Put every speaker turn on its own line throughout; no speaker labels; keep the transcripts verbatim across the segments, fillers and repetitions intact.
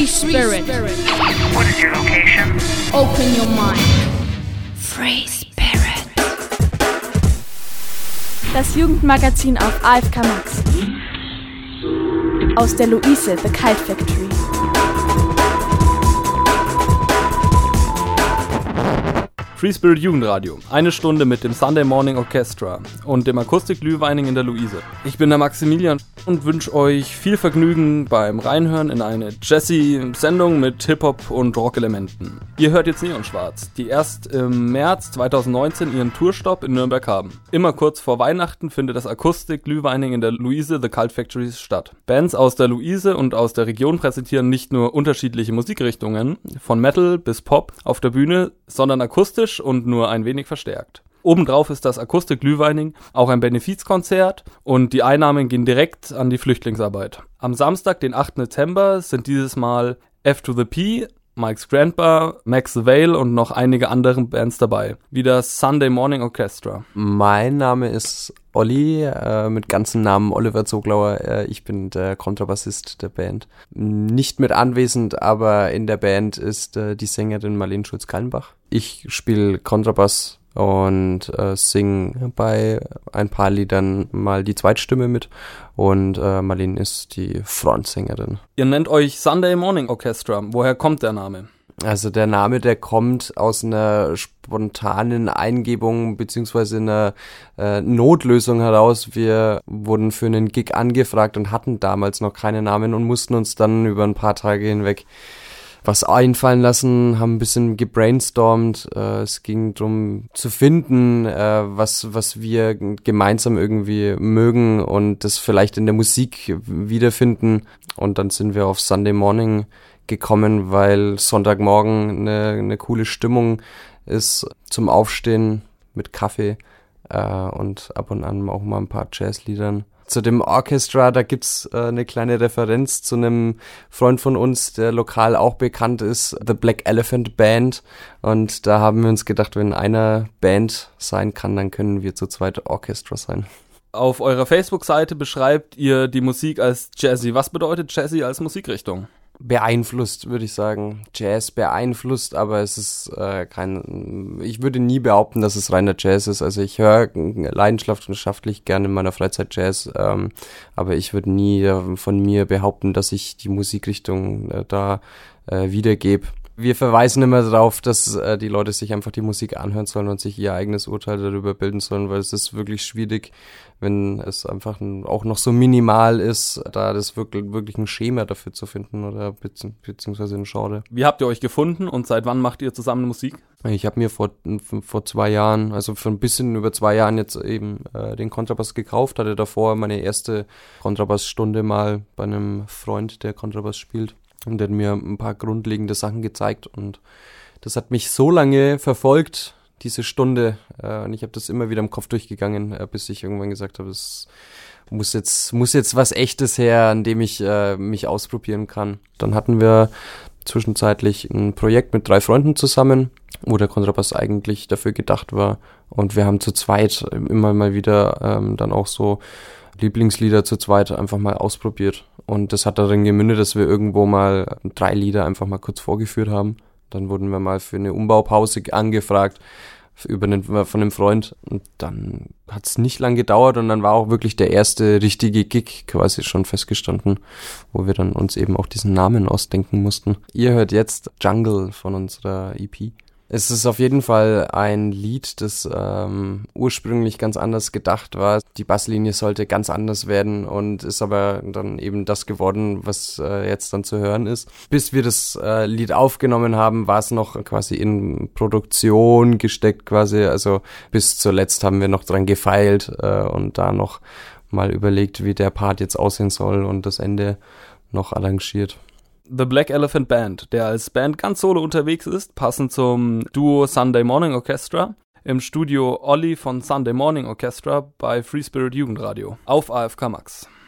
Spirit.
What is your location?
Open your mind. Free Spirit.
Das Jugendmagazin auf A F K Max. Aus der Luise, The Kite Factory.
Free Spirit Jugendradio. Eine Stunde mit dem Sunday Morning Orchestra und dem Akustik-Glühweining in der Luise. Ich bin der Maximilian und wünsche euch viel Vergnügen beim Reinhören in eine Jazzy-Sendung mit Hip-Hop und Rock-Elementen. Ihr hört jetzt Neonschwarz, die erst im März zweitausendneunzehn ihren Tourstopp in Nürnberg haben. Immer kurz vor Weihnachten findet das Akustik-Glühweining in der Luise, The Cult Factory, statt. Bands aus der Luise und aus der Region präsentieren nicht nur unterschiedliche Musikrichtungen, von Metal bis Pop auf der Bühne, sondern akustisch und nur ein wenig verstärkt. Obendrauf ist das Akustik-Glühweining auch ein Benefizkonzert und die Einnahmen gehen direkt an die Flüchtlingsarbeit. Am Samstag, den achten Dezember, sind dieses Mal F to the P, Mike's Grandpa, Max the Vale und noch einige andere Bands dabei, wie das Sunday Morning Orchestra.
Mein Name ist Olli, äh, mit ganzem Namen Oliver Zoglauer. Äh, ich bin der Kontrabassist der Band. Nicht mit anwesend, aber in der Band ist äh, die Sängerin Marlene Schulz-Kallenbach. Ich spiele Kontrabass und äh, singe bei ein paar Liedern mal die Zweitstimme mit und äh, Marlene ist die Frontsängerin.
Ihr nennt euch Sunday Morning Orchestra. Woher kommt der Name?
Also der Name, der kommt aus einer spontanen Eingebung beziehungsweise einer äh, Notlösung heraus. Wir wurden für einen Gig angefragt und hatten damals noch keine Namen und mussten uns dann über ein paar Tage hinweg was einfallen lassen, haben ein bisschen gebrainstormt. Äh, es ging darum zu finden, äh, was was wir gemeinsam irgendwie mögen und das vielleicht in der Musik wiederfinden. Und dann sind wir auf Sunday Morning gekommen, weil Sonntagmorgen eine, eine coole Stimmung ist zum Aufstehen mit Kaffee äh, und ab und an auch mal ein paar Jazzliedern. Zu dem Orchestra, da gibt's äh, eine kleine Referenz zu einem Freund von uns, der lokal auch bekannt ist, The Black Elephant Band. Und da haben wir uns gedacht, wenn einer Band sein kann, dann können wir zu zweit Orchestra sein.
Auf eurer Facebook-Seite beschreibt ihr die Musik als Jazzy. Was bedeutet Jazzy als Musikrichtung?
Beeinflusst, würde ich sagen. Jazz beeinflusst, aber es ist äh, kein, ich würde nie behaupten, dass es reiner Jazz ist. Also ich höre leidenschaftlich gerne in meiner Freizeit Jazz, ähm, aber ich würde nie äh, von mir behaupten, dass ich die Musikrichtung äh, da äh, wiedergebe. Wir verweisen immer darauf, dass äh, die Leute sich einfach die Musik anhören sollen und sich ihr eigenes Urteil darüber bilden sollen, weil es ist wirklich schwierig, wenn es einfach ein, auch noch so minimal ist, da das wirklich, wirklich ein Schema dafür zu finden oder bezieh- beziehungsweise ein Genre.
Wie habt ihr euch gefunden und seit wann macht ihr zusammen Musik?
Ich habe mir vor vor zwei Jahren, also für ein bisschen über zwei Jahren jetzt eben äh, den Kontrabass gekauft, hatte davor meine erste Kontrabassstunde mal bei einem Freund, der Kontrabass spielt. Und der hat mir ein paar grundlegende Sachen gezeigt und das hat mich so lange verfolgt, diese Stunde. Äh, und ich habe das immer wieder im Kopf durchgegangen, äh, bis ich irgendwann gesagt habe, es muss jetzt muss jetzt was Echtes her, an dem ich äh, mich ausprobieren kann. Dann hatten wir zwischenzeitlich ein Projekt mit drei Freunden zusammen, wo der Kontrabass eigentlich dafür gedacht war. Und wir haben zu zweit immer mal wieder ähm, dann auch so Lieblingslieder zu zweit einfach mal ausprobiert. Und das hat darin gemündet, dass wir irgendwo mal drei Lieder einfach mal kurz vorgeführt haben. Dann wurden wir mal für eine Umbaupause angefragt über einen, von einem Freund. Und dann hat es nicht lang gedauert und dann war auch wirklich der erste richtige Gig quasi schon festgestanden, wo wir dann uns eben auch diesen Namen ausdenken mussten. Ihr hört jetzt Jungle von unserer E P. Es ist auf jeden Fall ein Lied, das ähm, ursprünglich ganz anders gedacht war. Die Basslinie sollte ganz anders werden und ist aber dann eben das geworden, was äh, jetzt dann zu hören ist. Bis wir das äh, Lied aufgenommen haben, war es noch quasi in Produktion gesteckt quasi. Also bis zuletzt haben wir noch dran gefeilt äh, und da noch mal überlegt, wie der Part jetzt aussehen soll und das Ende noch arrangiert.
The Black Elephant Band, der als Band ganz solo unterwegs ist, passend zum Duo Sunday Morning Orchestra, im Studio Olli von Sunday Morning Orchestra bei Free Spirit Jugendradio auf A F K Max.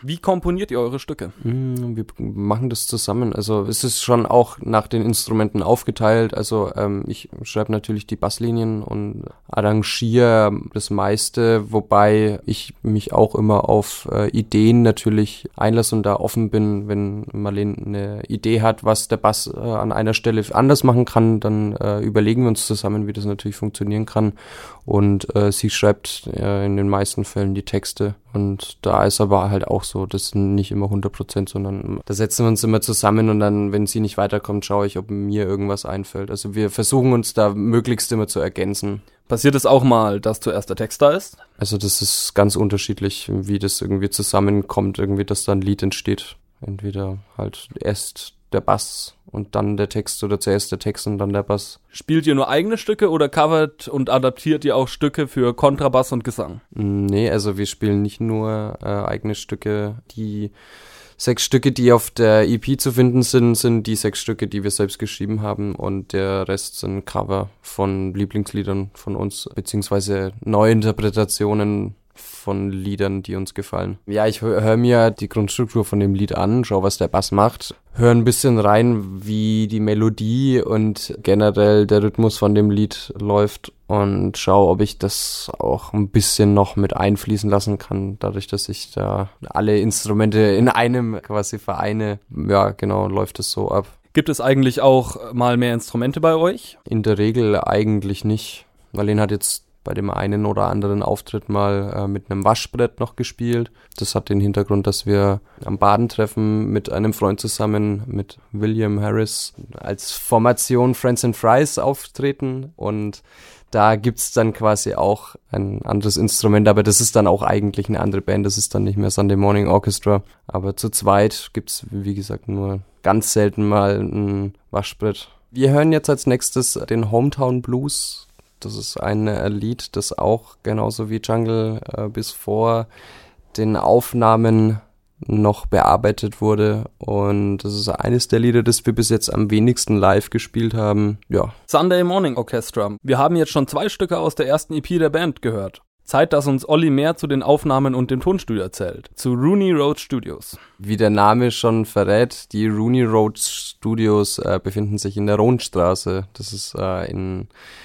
Wie komponiert ihr eure Stücke?
Wir machen das zusammen. Also es ist schon auch nach den Instrumenten aufgeteilt. Also ähm, ich schreibe natürlich die Basslinien und arrangiere das meiste, wobei ich mich auch immer auf äh, Ideen natürlich einlasse und da offen bin. Wenn Marlene eine Idee hat, was der Bass äh, an einer Stelle anders machen kann, dann äh, überlegen wir uns zusammen, wie das natürlich funktionieren kann. Und äh, sie schreibt äh, in den meisten Fällen die Texte. Und da ist aber halt auch so, das sind nicht immer hundert Prozent, sondern da setzen wir uns immer zusammen und dann, wenn sie nicht weiterkommt, schaue ich, ob mir irgendwas einfällt. Also wir versuchen uns da möglichst immer zu ergänzen.
Passiert es auch mal, dass zuerst der Text da ist?
Also das ist ganz unterschiedlich, wie das irgendwie zusammenkommt, irgendwie, dass da ein Lied entsteht. Entweder halt erst der Bass und dann der Text oder zuerst der Text und dann der Bass.
Spielt ihr nur eigene Stücke oder covert und adaptiert ihr auch Stücke für Kontrabass und Gesang?
Nee, also wir spielen nicht nur äh, eigene Stücke. Die sechs Stücke, die auf der E P zu finden sind, sind die sechs Stücke, die wir selbst geschrieben haben und der Rest sind Cover von Lieblingsliedern von uns, beziehungsweise Neuinterpretationen von Liedern, die uns gefallen. Ja, ich höre hör mir die Grundstruktur von dem Lied an, schau, was der Bass macht, höre ein bisschen rein, wie die Melodie und generell der Rhythmus von dem Lied läuft und schau, ob ich das auch ein bisschen noch mit einfließen lassen kann, dadurch, dass ich da alle Instrumente in einem quasi vereine. Ja, genau, läuft es so ab.
Gibt es eigentlich auch mal mehr Instrumente bei euch?
In der Regel eigentlich nicht. Marlene hat jetzt bei dem einen oder anderen Auftritt mal äh, mit einem Waschbrett noch gespielt. Das hat den Hintergrund, dass wir am Badentreffen mit einem Freund zusammen, mit William Harris, als Formation Friends and Fries auftreten und da gibt's dann quasi auch ein anderes Instrument, aber das ist dann auch eigentlich eine andere Band, das ist dann nicht mehr Sunday Morning Orchestra. Aber zu zweit gibt's, wie gesagt, nur ganz selten mal ein Waschbrett. Wir hören jetzt als nächstes den Hometown Blues. Das ist ein äh, Lied, das auch genauso wie Jungle äh, bis vor den Aufnahmen noch bearbeitet wurde. Und das ist eines der Lieder, das wir bis jetzt am wenigsten live gespielt haben. Ja.
Sunday Morning Orchestra. Wir haben jetzt schon zwei Stücke aus der ersten E P der Band gehört. Zeit, dass uns Olli mehr zu den Aufnahmen und dem Tonstudio erzählt. Zu Rooney Road Studios.
Wie der Name schon verrät, die Rooney Road Studios äh, befinden sich in der Rohnstraße. Das ist äh, in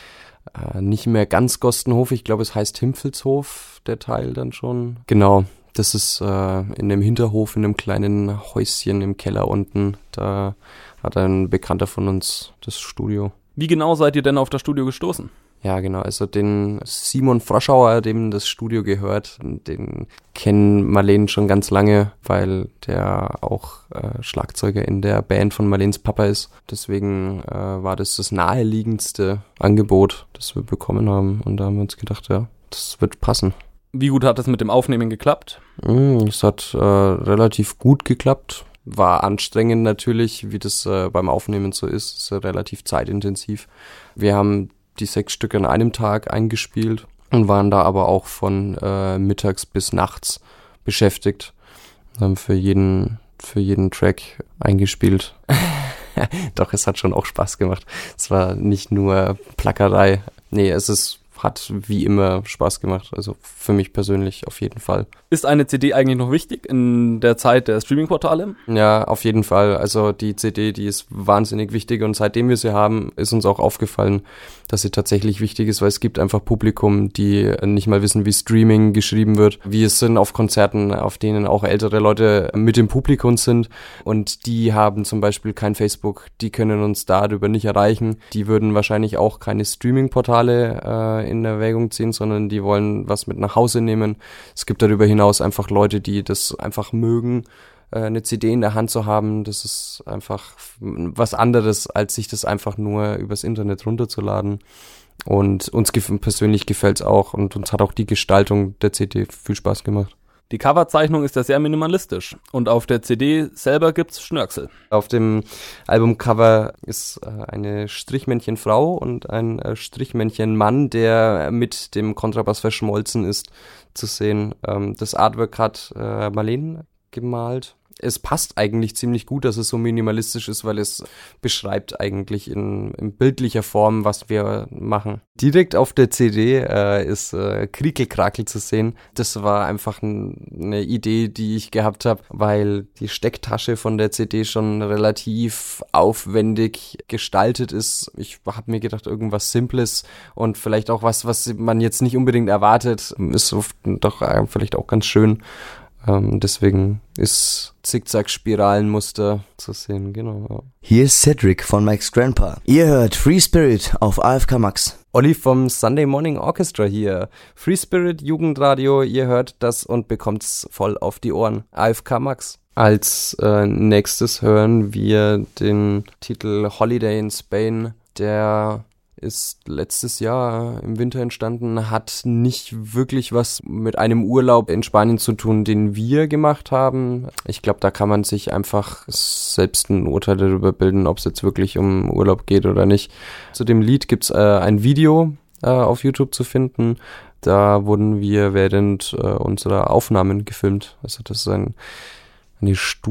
Äh, nicht mehr ganz Gostenhof, ich glaube es heißt Himpfelshof, der Teil dann schon. Genau, das ist äh, in dem Hinterhof, in einem kleinen Häuschen im Keller unten. Da hat ein Bekannter von uns das Studio.
Wie genau seid ihr denn auf das Studio gestoßen?
Ja, genau, also den Simon Froschauer, dem das Studio gehört, den kennen Marlene schon ganz lange, weil der auch äh, Schlagzeuger in der Band von Marlenes Papa ist. Deswegen äh, war das das naheliegendste Angebot, das wir bekommen haben. Und da haben wir uns gedacht, ja, das wird passen.
Wie gut hat es mit dem Aufnehmen geklappt?
Mm, es hat äh, relativ gut geklappt. War anstrengend natürlich, wie das äh, beim Aufnehmen so ist. Es ist äh, relativ zeitintensiv. Wir haben die sechs Stücke an einem Tag eingespielt und waren da aber auch von äh, mittags bis nachts beschäftigt. Haben für jeden, für jeden Track eingespielt. Doch, es hat schon auch Spaß gemacht. Es war nicht nur Plackerei. Nee, es ist hat wie immer Spaß gemacht, also für mich persönlich auf jeden Fall.
Ist eine C D eigentlich noch wichtig in der Zeit der Streaming-Portale?
Ja, auf jeden Fall. Also die C D, die ist wahnsinnig wichtig und seitdem wir sie haben, ist uns auch aufgefallen, dass sie tatsächlich wichtig ist, weil es gibt einfach Publikum, die nicht mal wissen, wie Streaming geschrieben wird, wie es sind auf Konzerten, auf denen auch ältere Leute mit dem Publikum sind und die haben zum Beispiel kein Facebook, die können uns darüber nicht erreichen. Die würden wahrscheinlich auch keine Streaming-Portale äh, in Erwägung ziehen, sondern die wollen was mit nach Hause nehmen. Es gibt darüber hinaus einfach Leute, die das einfach mögen, eine C D in der Hand zu haben. Das ist einfach was anderes, als sich das einfach nur übers Internet runterzuladen. Und uns gef- persönlich gefällt es auch und uns hat auch die Gestaltung der C D viel Spaß gemacht.
Die Coverzeichnung ist ja sehr minimalistisch und auf der C D selber gibt's Schnörkel.
Auf dem Albumcover ist äh, eine Strichmännchenfrau und ein äh, Strichmännchenmann, der mit dem Kontrabass verschmolzen ist, zu sehen. Ähm, das Artwork hat äh, Marlene gemalt es passt eigentlich ziemlich gut, dass es so minimalistisch ist, weil es beschreibt eigentlich in, in bildlicher Form, was wir machen. Direkt auf der C D äh, ist äh, Kriekelkrakel zu sehen. Das war einfach ein, eine Idee, die ich gehabt habe, weil die Stecktasche von der C D schon relativ aufwendig gestaltet ist. Ich habe mir gedacht, irgendwas Simples und vielleicht auch was, was man jetzt nicht unbedingt erwartet, ist oft doch äh, vielleicht auch ganz schön. Ähm, deswegen ist Zickzack-Spiralenmuster zu sehen, genau. Ja.
Hier ist Cedric von Mike's Grandpa. Ihr hört Free Spirit auf A F K Max.
Olli vom Sunday Morning Orchestra hier. Free Spirit Jugendradio, ihr hört das und bekommt's voll auf die Ohren. A F K Max. Als äh, nächstes hören wir den Titel Holiday in Spain, der ist letztes Jahr im Winter entstanden, hat nicht wirklich was mit einem Urlaub in Spanien zu tun, den wir gemacht haben. Ich glaube, da kann man sich einfach selbst ein Urteil darüber bilden, ob es jetzt wirklich um Urlaub geht oder nicht. Zu dem Lied gibt's äh, ein Video äh, auf YouTube zu finden. Da wurden wir während äh, unserer Aufnahmen gefilmt. Also das ist ein, eine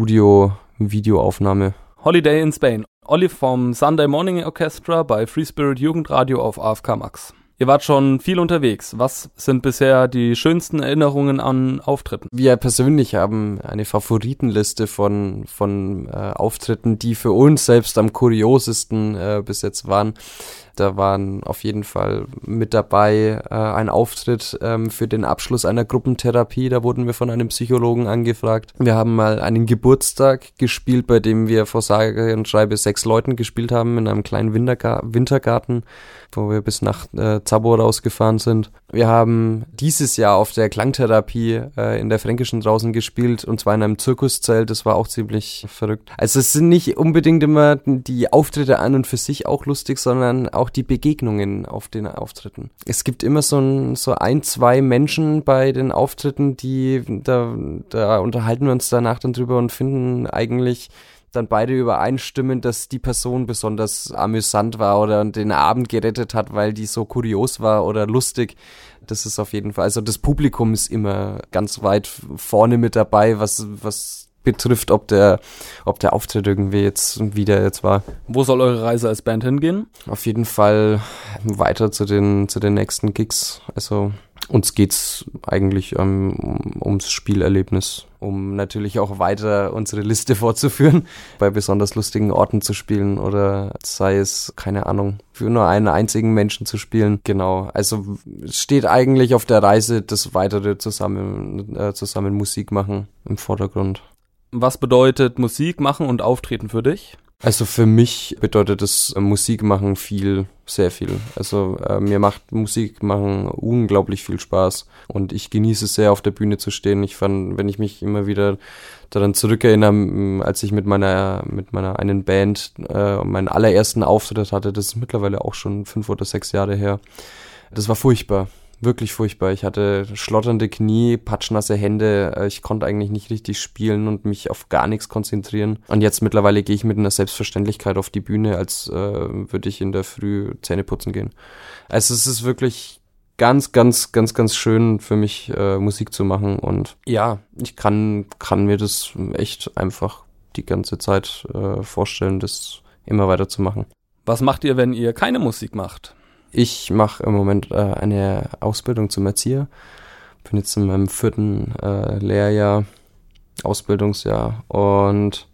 Studio-Videoaufnahme.
Holiday in Spain. Olli vom Sunday Morning Orchestra bei Free Spirit Jugendradio auf A F K Max. Ihr wart schon viel unterwegs. Was sind bisher die schönsten Erinnerungen an Auftritten?
Wir persönlich haben eine Favoritenliste von von äh, Auftritten, die für uns selbst am kuriosesten äh, bis jetzt waren. Da waren auf jeden Fall mit dabei äh, ein Auftritt ähm, für den Abschluss einer Gruppentherapie. Da wurden wir von einem Psychologen angefragt. Wir haben mal einen Geburtstag gespielt, bei dem wir vor sage und schreibe sechs Leuten gespielt haben in einem kleinen Winterga- Wintergarten, wo wir bis nach äh, Zabo rausgefahren sind. Wir haben dieses Jahr auf der Klangtherapie äh, in der Fränkischen draußen gespielt, und zwar in einem Zirkuszelt. Das war auch ziemlich verrückt. Also es sind nicht unbedingt immer die Auftritte an und für sich auch lustig, sondern auch die Begegnungen auf den Auftritten. Es gibt immer so ein, so ein, zwei Menschen bei den Auftritten, die, da, da unterhalten wir uns danach dann drüber und finden eigentlich dann beide übereinstimmen, dass die Person besonders amüsant war oder den Abend gerettet hat, weil die so kurios war oder lustig. Das ist auf jeden Fall, also das Publikum ist immer ganz weit vorne mit dabei, was, was betrifft, ob der, ob der Auftritt irgendwie jetzt wieder jetzt war.
Wo soll eure Reise als Band hingehen?
Auf jeden Fall weiter zu den, zu den nächsten Gigs. Also uns geht's eigentlich ähm, um, ums Spielerlebnis, um natürlich auch weiter unsere Liste fortzuführen, bei besonders lustigen Orten zu spielen oder sei es, keine Ahnung, für nur einen einzigen Menschen zu spielen. Genau, also es steht eigentlich auf der Reise das weitere zusammen, äh, zusammen Musik machen im Vordergrund.
Was bedeutet Musik machen und Auftreten für dich?
Also für mich bedeutet das äh, Musik machen viel, sehr viel. Also äh, mir macht Musik machen unglaublich viel Spaß und ich genieße es sehr, auf der Bühne zu stehen. Ich fand, wenn ich mich immer wieder daran zurückerinnere, als ich mit meiner mit meiner einen Band äh, meinen allerersten Auftritt hatte, das ist mittlerweile auch schon fünf oder sechs Jahre her. Das war furchtbar. Wirklich furchtbar. Ich hatte schlotternde Knie, patschnasse Hände. Ich konnte eigentlich nicht richtig spielen und mich auf gar nichts konzentrieren. Und jetzt mittlerweile gehe ich mit einer Selbstverständlichkeit auf die Bühne, als äh, würde ich in der Früh Zähne putzen gehen. Also es ist wirklich ganz, ganz, ganz, ganz schön für mich, äh, Musik zu machen. Und ja, ich kann, kann mir das echt einfach die ganze Zeit äh, vorstellen, das immer weiter zu machen.
Was macht ihr, wenn ihr keine Musik macht?
Ich mache im Moment äh, eine Ausbildung zum Erzieher. Bin jetzt in meinem vierten äh, Lehrjahr, Ausbildungsjahr. Und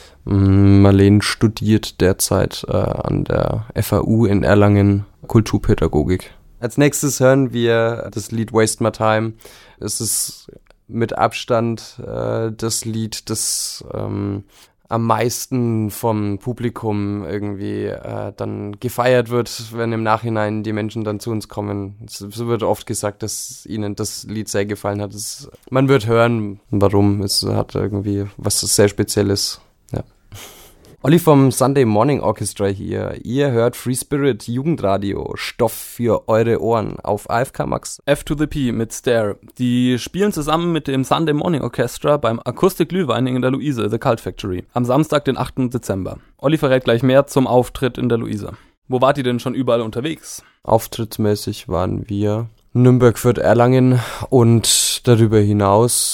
mh, Marlene studiert derzeit äh, an der F A U in Erlangen Kulturpädagogik. Als nächstes hören wir das Lied Waste My Time. Es ist mit Abstand äh, das Lied, das ähm, am meisten vom Publikum irgendwie äh, dann gefeiert wird, wenn im Nachhinein die Menschen dann zu uns kommen. Es, es wird oft gesagt, dass ihnen das Lied sehr gefallen hat. Es, man wird hören, warum. Es hat irgendwie was sehr Spezielles. Ja. Olli vom Sunday Morning Orchestra hier. Ihr hört Free Spirit Jugendradio. Stoff für eure Ohren auf A F K Max.
F to the P mit Stare. Die spielen zusammen mit dem Sunday Morning Orchestra beim Akustik-Glühweining in der Luise, The Cult Factory, am Samstag, den achten Dezember. Olli verrät gleich mehr zum Auftritt in der Luise. Wo wart ihr denn schon überall unterwegs?
Auftrittsmäßig waren wir Nürnberg, Fürth, Erlangen und darüber hinaus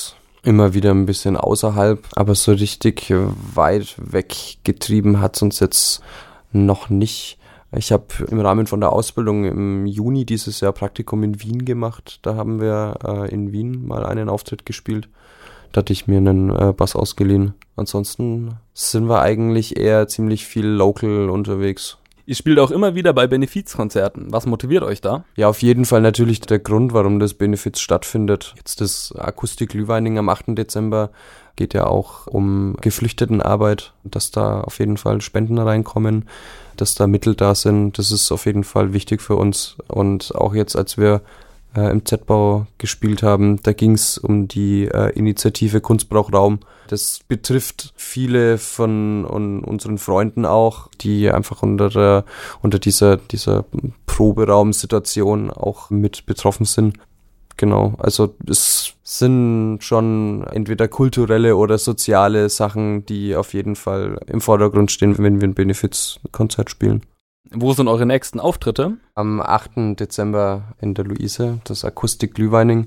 immer wieder ein bisschen außerhalb, aber so richtig weit weggetrieben hat es uns jetzt noch nicht. Ich habe im Rahmen von der Ausbildung im Juni dieses Jahr Praktikum in Wien gemacht. Da haben wir äh, in Wien mal einen Auftritt gespielt. Da hatte ich mir einen äh, Bass ausgeliehen. Ansonsten sind wir eigentlich eher ziemlich viel local unterwegs.
Ihr spielt auch immer wieder bei Benefizkonzerten. Was motiviert euch da?
Ja, auf jeden Fall natürlich der Grund, warum das Benefiz stattfindet. Jetzt das Akustik-Glühweining am achten Dezember geht ja auch um Geflüchtetenarbeit, dass da auf jeden Fall Spenden reinkommen, dass da Mittel da sind. Das ist auf jeden Fall wichtig für uns. Und auch jetzt, als wir äh, im Z-Bau gespielt haben, da ging es um die äh, Initiative Kunst braucht Raum. Das betrifft viele von un- unseren Freunden auch, die einfach unter der, unter dieser, dieser Proberaumsituation auch mit betroffen sind. Genau, also es sind schon entweder kulturelle oder soziale Sachen, die auf jeden Fall im Vordergrund stehen, wenn wir ein Benefizkonzert spielen.
Wo sind eure nächsten Auftritte?
Am achten Dezember in der Luise, das Akustik-Glühweining.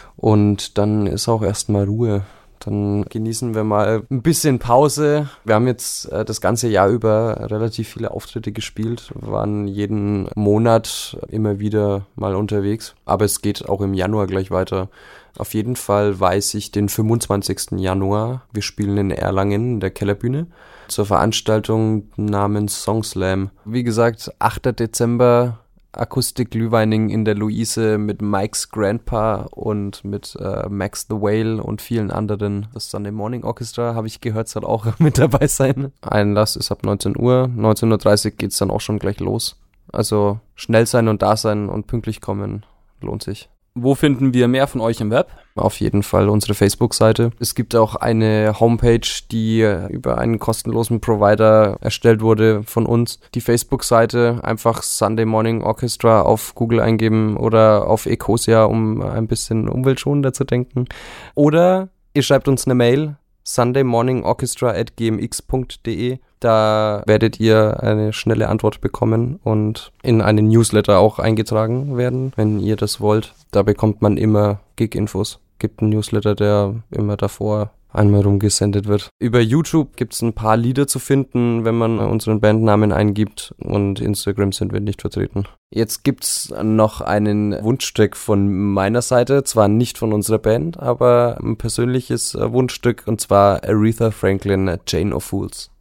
Und dann ist auch erstmal Ruhe. Dann genießen wir mal ein bisschen Pause. Wir haben jetzt äh, das ganze Jahr über relativ viele Auftritte gespielt, waren jeden Monat immer wieder mal unterwegs. Aber es geht auch im Januar gleich weiter. Auf jeden Fall weiß ich den fünfundzwanzigsten Januar. Wir spielen in Erlangen in der Kellerbühne zur Veranstaltung namens Songslam. Wie gesagt, achter Dezember Akustik-Glühweining in der Luise mit Mike's Grandpa und mit äh, Max the Whale und vielen anderen. Das Sunday Morning Orchestra, habe ich gehört, soll auch mit dabei sein. Einlass ist ab neunzehn Uhr. neunzehn Uhr dreißig geht's dann auch schon gleich los. Also schnell sein und da sein und pünktlich kommen lohnt sich.
Wo finden wir mehr von euch im Web?
Auf jeden Fall unsere Facebook-Seite. Es gibt auch eine Homepage, die über einen kostenlosen Provider erstellt wurde von uns. Die Facebook-Seite einfach Sunday Morning Orchestra auf Google eingeben oder auf Ecosia, um ein bisschen umweltschonender zu denken. Oder ihr schreibt uns eine Mail, sundaymorningorchestra at g m x punkt d e. Da werdet ihr eine schnelle Antwort bekommen und in einen Newsletter auch eingetragen werden, wenn ihr das wollt. Da bekommt man immer Gig-Infos. Gibt einen Newsletter, der immer davor einmal rumgesendet wird. Über YouTube gibt es ein paar Lieder zu finden, wenn man unseren Bandnamen eingibt, und Instagram sind wir nicht vertreten. Jetzt gibt's noch einen Wunschstück von meiner Seite, zwar nicht von unserer Band, aber ein persönliches Wunschstück, und zwar Aretha Franklin, Chain of Fools.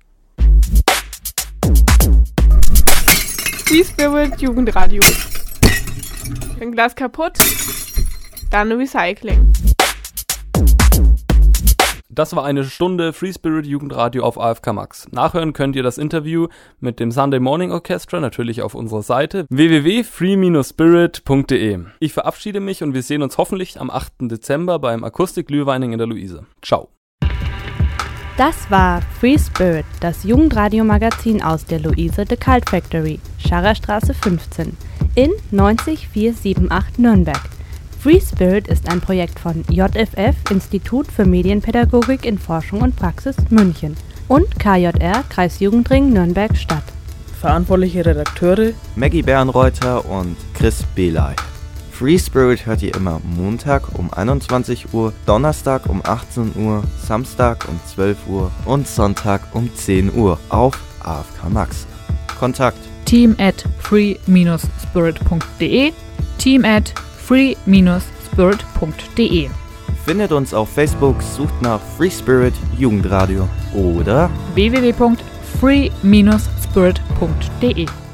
Free Spirit Jugendradio. Ein Glas kaputt, dann Recycling.
Das war eine Stunde Free Spirit Jugendradio auf A F K Max. Nachhören könnt ihr das Interview mit dem Sunday Morning Orchestra natürlich auf unserer Seite w w w punkt free dash spirit punkt d e. Ich verabschiede mich und wir sehen uns hoffentlich am achten Dezember beim Akustik-Glühweining in der Luise. Ciao.
Das war Free Spirit, das Jugendradio-Magazin aus der Luise The Cult Factory, Scharrerstraße fünfzehn, in neunzig vier sieben acht Nürnberg. Free Spirit ist ein Projekt von J F F, Institut für Medienpädagogik in Forschung und Praxis München, und K J R, Kreisjugendring Nürnberg Stadt.
Verantwortliche Redakteure
Maggie Bernreuther und Chris Belay. Free Spirit hört ihr immer Montag um einundzwanzig Uhr, Donnerstag um achtzehn Uhr, Samstag um zwölf Uhr und Sonntag um zehn Uhr auf A F K Max. Kontakt
team at free dash spirit punkt d e, team at free dash spirit punkt d e.
Findet uns auf Facebook, sucht nach Free Spirit Jugendradio oder
w w w punkt free dash spirit punkt d e.